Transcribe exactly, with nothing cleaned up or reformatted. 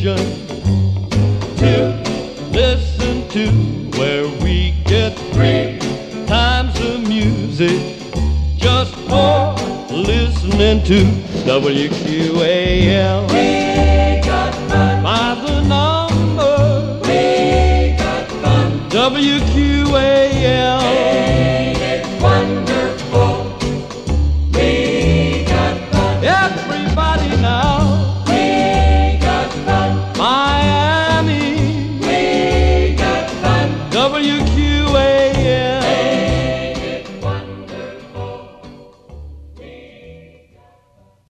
station to listen to, where we get three times the music just for listening to W Q A L.